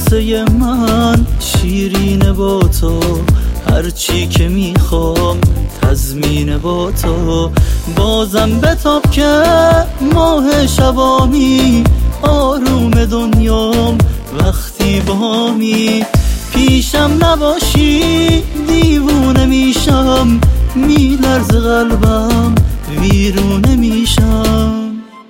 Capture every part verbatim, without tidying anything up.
قصه من شیرینه با تو، هرچی که میخوام تضمینه با تو. بازم بتاب که ماه شبامی، آروم دنیام وقتی بامی. پیشم نباشی دیوونه میشم، میلرز قلبم ویرونه میشم.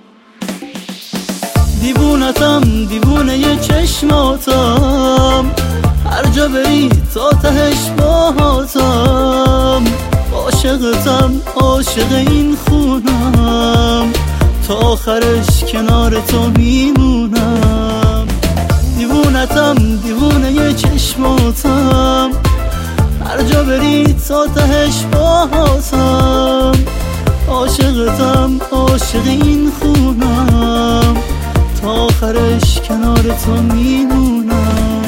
دیوونتم دیوونه ی چشماتم، هر جا بری تا تهش باهاتم. عاشقتم عاشق این خونم، تا آخرش کنار تو میمونم. دیوونتم دیوونه ی چشماتم، هر جا بری تا تهش باهاتم. عاشقتم عاشق این خونم، تا آخرش کنار تو میمونم.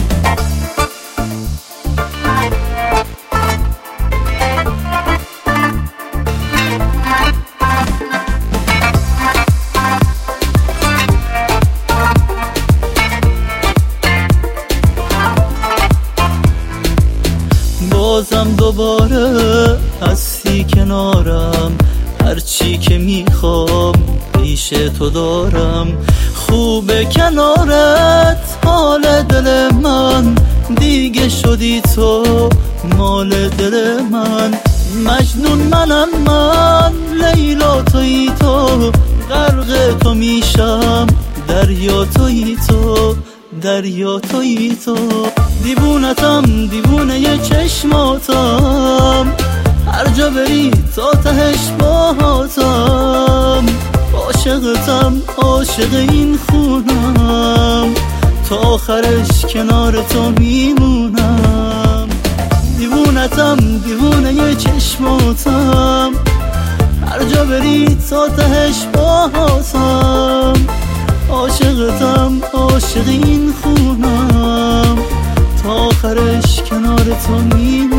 بازم دوباره هستی کنارم، هرچی که میخوام پیش تو دارم. خوبه کنارت حال دل من، دیگه شدی تو مال دل من. مجنون منم من، لیلا تویی تو، غرق تو میشم دریا تویی تو، دریا تویی تو. دیوونتم دیوونه ی چشماتم، هر جا بری تا تهش باهاتم. عاشقتم عاشق این خونم، تا آخرش کنار تو میمونم. دیوونتم دیوونه ی چشماتم، هر جا بری تا تهش باهاتم. عاشقتم عاشق این خونم، تا آخرش کنار تو میمونم.